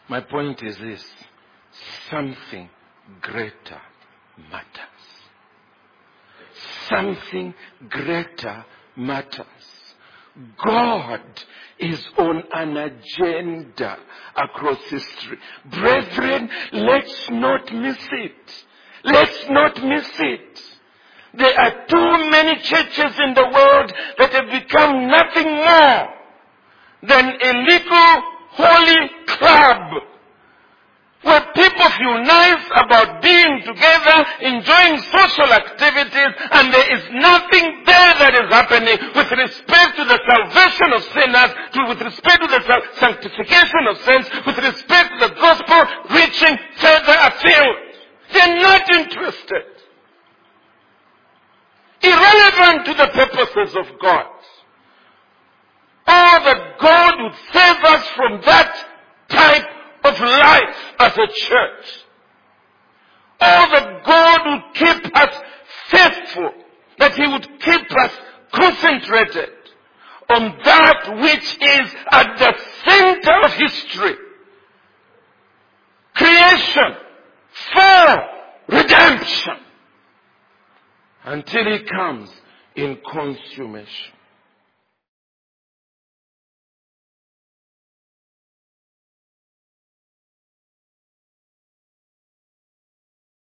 My point is this. Something greater matters. Something greater matters. God is on an agenda across history. Brethren, let's not miss it. Let's not miss it. There are too many churches in the world that have become nothing more than a little holy club where people feel nice about being together, enjoying social activities, and there is nothing there that is happening with respect to the salvation of sinners, with respect to the sanctification of saints, with respect to the gospel reaching further afield. They're not interested. Irrelevant to the purposes of God. Oh, that God would save us from that type of life as a church. Oh, that God would keep us faithful, that He would keep us concentrated on that which is at the center of history. Creation for redemption. Until He comes in consummation.